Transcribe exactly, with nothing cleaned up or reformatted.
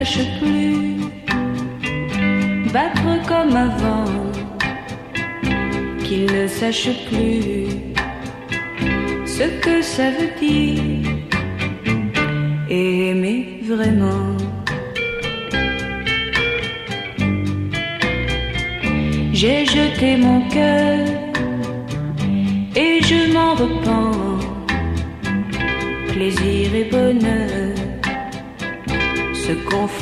sache plus battre comme avant, qu'il ne sache plus ce que ça veut dire aimer vraiment. J'ai jeté mon cœur et je m'en repens. Plaisir et bonheur se confondent.